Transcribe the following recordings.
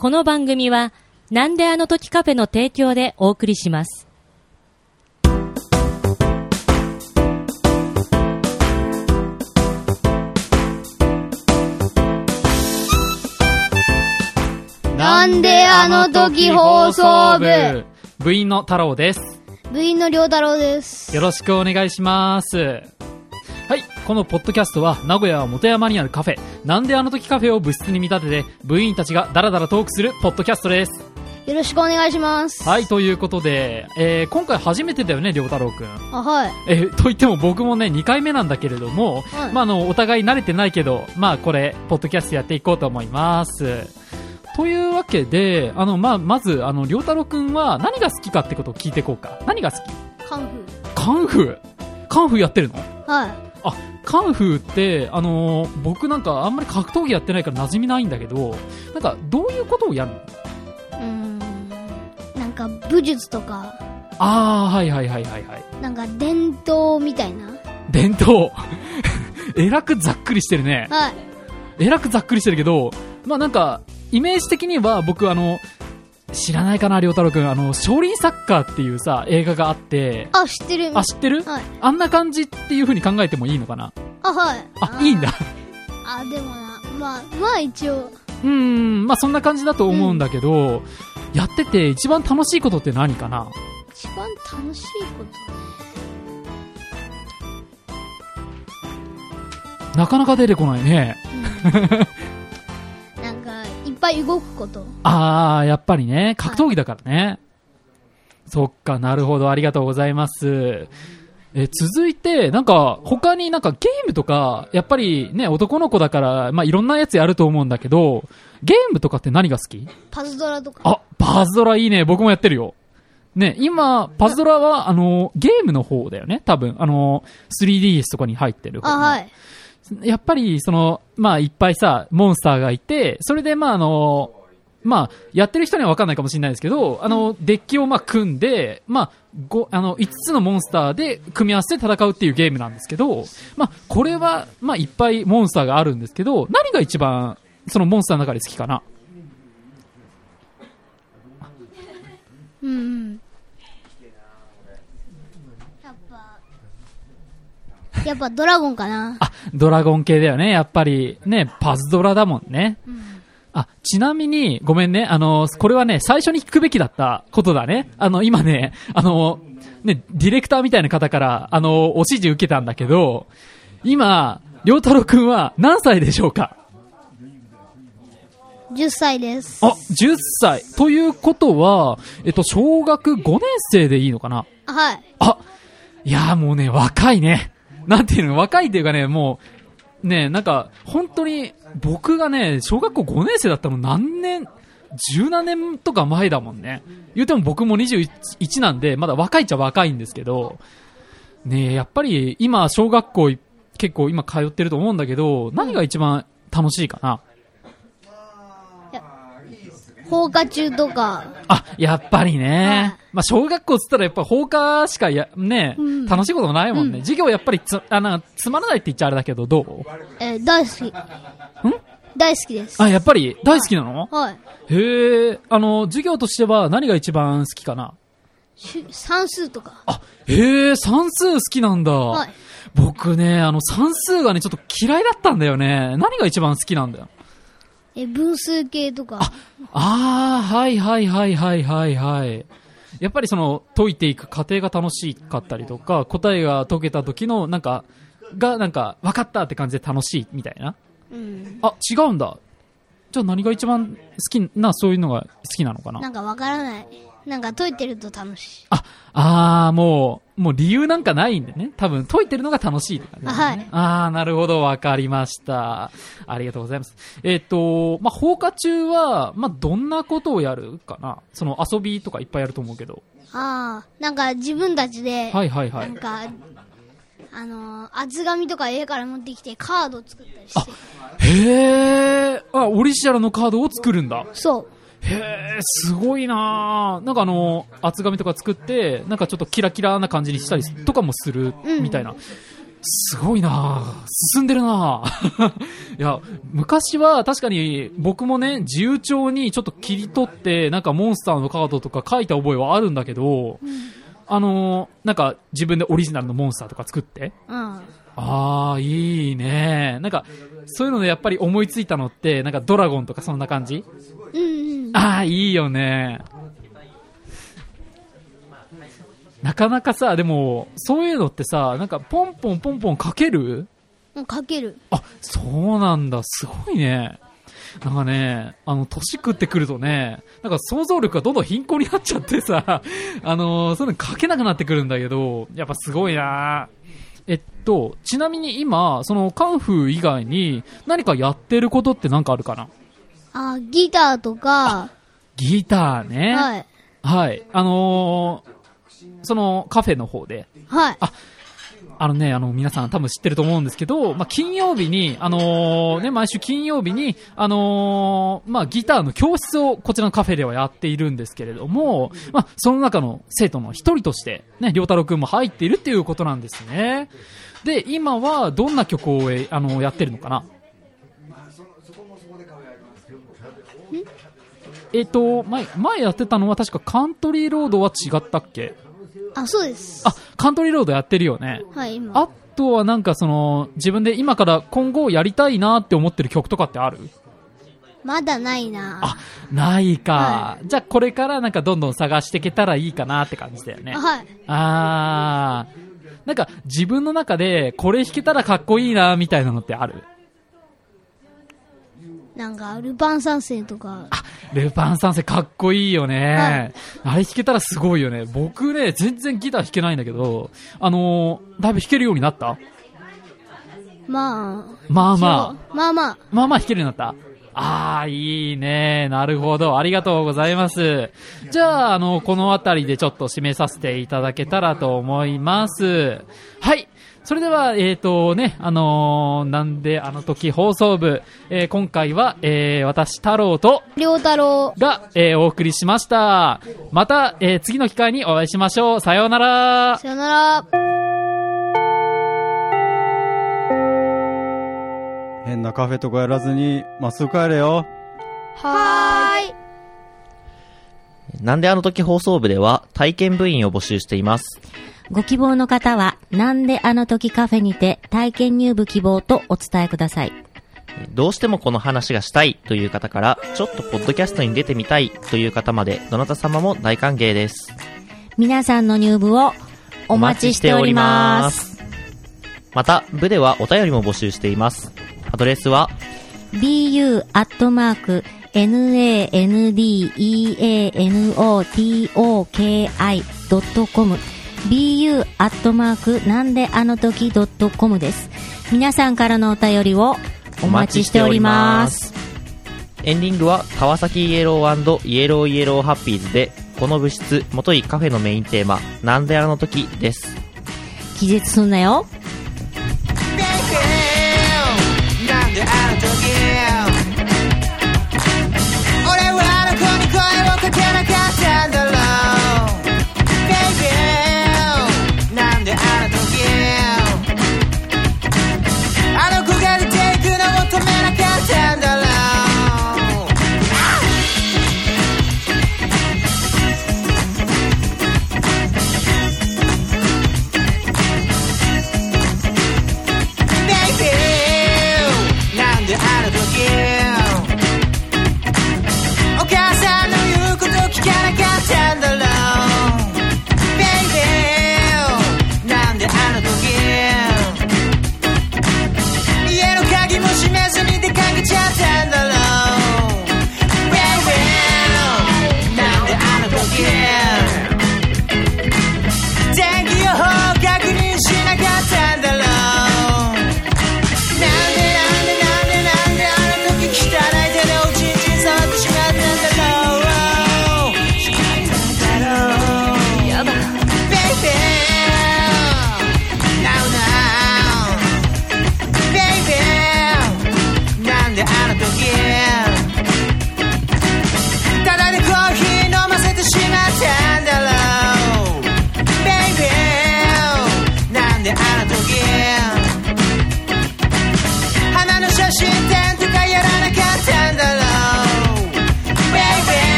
この番組はなんであの時カフェの提供でお送りします。 なんであの時放送部、 部員の太郎です。 部員の良太郎です。 よろしくお願いします。はい、このポッドキャストは名古屋本山にあるカフェなんであの時カフェを部室に見立てて部員たちがダラダラトークするポッドキャストです。 よろしくお願いします。 はい、ということで、今回初めてだよね、良太郎くん。 あ、はい。 と言っても僕もね2回目なんだけれども、 はい、 お互い慣れてないけど、これポッドキャストやっていこうと思います。というわけで、まず良太郎くんは何が好きかってことを聞いていこうか。何が好き？ カンフー。 カンフーやってるの？ はい。 あ、カンフーって、僕なんかあんまり格闘技やってないから馴染みないんだけど、なんかどういうことをやるの？ なんか武術とか。 あー、はい。 なんか伝統みたいな。 伝統えらくざっくりしてるね。 はい。 えらくざっくりしてるけど、なんか、イメージ的には僕知らないかな、良太郎くん。少林サッカーっていうさ、映画があって。 あ、知ってる。 あ、知ってる？ はい。 あんな感じっていう風に考えてもいいのかな？ あ、はい。 あ、いいんだ。 あ、でもな、一応。 そんな感じだと思うんだけど、やってて一番楽しいことって何かな？ 一番楽しいことなかなか出てこないね。 なんか、いっぱい動くこと。 あー、やっぱりね。格闘技だからね。はい、そっか、なるほど。ありがとうございます。続いて、なんか、他になんかゲームとか、やっぱりね、男の子だから、いろんなやつやると思うんだけど、ゲームとかって何が好き？ パズドラとか。 あ、パズドラいいね。僕もやってるよ。ね、今、パズドラは、ゲームの方だよね。多分、3DS とかに入ってる。 あ、はい。 やっぱり、いっぱいさ、モンスターがいて、それで、やってる人には分かんないかもしれないですけど、デッキを組んで、5つのモンスターで組み合わせて戦うっていうゲームなんですけど、これは、いっぱいモンスターがあるんですけど、何が一番、そのモンスターの中で好きかな？ やっぱドラゴンかな。 あ、ドラゴン系だよね。やっぱりね、パズドラだもんね。あ、ちなみに、ごめんね。これはね、最初に聞くべきだったことだね。今ね、ディレクターみたいな方から、お指示受けたんだけど、今、良太郎くんは何歳でしょうか ？10歳です。 あ、10歳。ということは、小学5年生でいいのかな？ はい。 あ、いやーもうね、若いね。なんていうの、若いっていうかね、もう、ね、なんか、本当に、僕がね、小学校5年生だったの十何年とか前だもんね。言うても僕も21なんで、まだ若いっちゃ若いんですけど、ね、やっぱり今、小学校結構今通ってると思うんだけど、何が一番楽しいかな？ 放課中とか。 あ、やっぱりね。小学校っつったらやっぱ放課しか楽しいことないもんね。授業やっぱりつまらないって言っちゃあれだけど、どう？ 大好き。大好きです。 あ、やっぱり大好きなの？ はい。 へえ、授業としては何が一番好きかな？ 算数とか。 あ、へえ、算数好きなんだ。はい。僕ね、算数がね、ちょっと嫌いだったんだよね。何が一番好きなんだよ？ 分数系とか。 はい。やっぱり解いていく過程が楽しかったりとか、答えが解けた時の分かったって感じで楽しいみたいな。あ、違うんだ。じゃあ何が一番好きな、そういうのが好きなのかな？ なんかわからない。なんか解いてると楽しい。 もう理由なんかないんでね。多分解いてるのが楽しいって感じ、ね。はい。なるほど、わかりました。ありがとうございます。放課中は、どんなことをやるかな？遊びとかいっぱいやると思うけど。 なんか自分たちで、 はい。 なんか、厚紙とか家から持ってきてカードを作ったりして。 へー。オリジナルのカードを作るんだ。 そう。 へー、すごいなー。なんか厚紙とか作って、なんかちょっとキラキラな感じにしたりとかもするみたいな。 すごいなぁ。進んでるなぁ。いや、昔は確かに僕もね、自由帳にちょっと切り取って、なんかモンスターのカードとか書いた覚えはあるんだけど、なんか自分でオリジナルのモンスターとか作って。いいね。なんか、そういうのでやっぱり思いついたのって、なんかドラゴンとかそんな感じ？いいよね。なかなかさ、でも、そういうのってさ、なんかポンポンポンポン書ける？ 書ける。 そうなんだ。すごいね。なんかね、年食ってくるとね、なんか想像力がどんどん貧困になっちゃってさ、そういうの書けなくなってくるんだけど、やっぱすごいな。ちなみに今、そのカンフー以外に何かやってることって何かあるかな？ ギターとか。 ギターね。 はい。 はい。そのカフェの方で。 はい。 皆さん多分知ってると思うんですけど、金曜日に、毎週金曜日に、ギターの教室をこちらのカフェではやっているんですけれども、その中の生徒の一人として、ね、りょうたろうくんも入っているっていうことなんですね。で、今はどんな曲を、やってるのかな？前やってたのは確かカントリーロードは違ったっけ？ そうです。 カントリーロードやってるよね。 はい、今。 あとはなんか自分で今から今後やりたいなって思ってる曲とかってある？ まだないな。 ないか。じゃあこれからなんかどんどん探していけたらいいかなって感じだよね。 はい。 なんか自分の中でこれ弾けたらかっこいいなみたいなのってある？ なんかルパン三世とか。 ルパン三世かっこいいよね。 はい、 あれ弾けたらすごいよね。僕ね、全然ギター弾けないんだけど、だいぶ弾けるようになった？ まあ弾けるようになった？いいね。なるほど。ありがとうございます。じゃあ、このあたりでちょっと締めさせていただけたらと思います。はい。それでは、なんであの時放送部、今回は、私、太郎と、 りょうたろうが、お送りしました。また、次の機会にお会いしましょう。さようなら。 さようなら。 変なカフェとかやらずに、まっすぐ帰れよ。 はーい。 なんであの時放送部では体験部員を募集しています。 ご希望の方は、なんであの時カフェにて体験入部希望とお伝えください。 どうしてもこの話がしたいという方から、ちょっとポッドキャストに出てみたいという方まで、どなた様も大歓迎です。 皆さんの入部をお待ちしております。 また、部ではお便りも募集しています。アドレスは、 bu@nandeanotoki.com bu@ なんであの時 .com です。皆さんからのお便りをお待ちしております。 エンディングは川崎イエロー&イエローイエローハッピーズで、この部室元いカフェのメインテーマ、なんであの時です。 気絶すんなよ。 なんであの時俺はあの子に声をかけなかったんだろう。なんであの時あの子が出ていくのを止めなかったんだろう。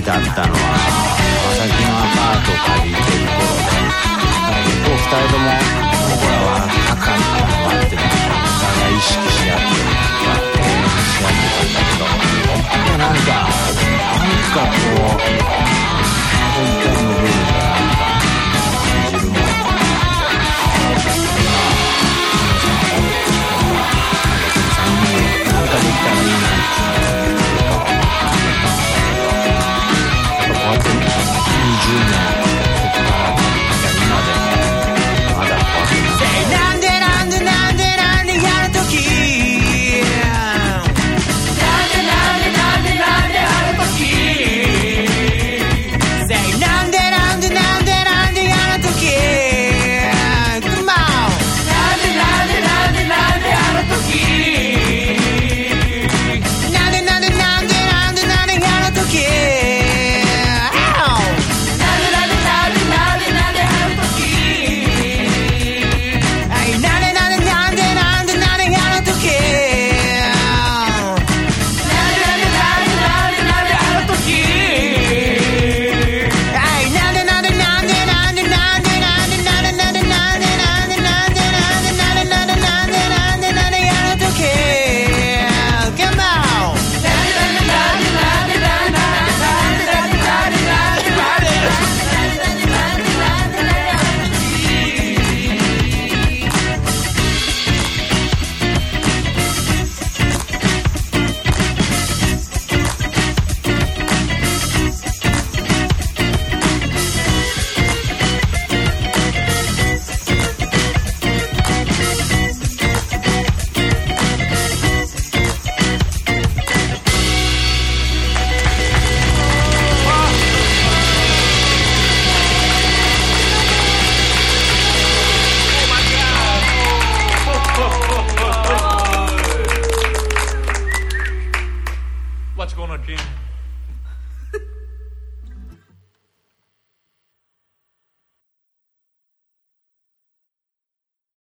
めてあったのは川崎のアパートを借りてる頃で、結構2人とも僕らは仲があってね、お互い意識し合ってるとか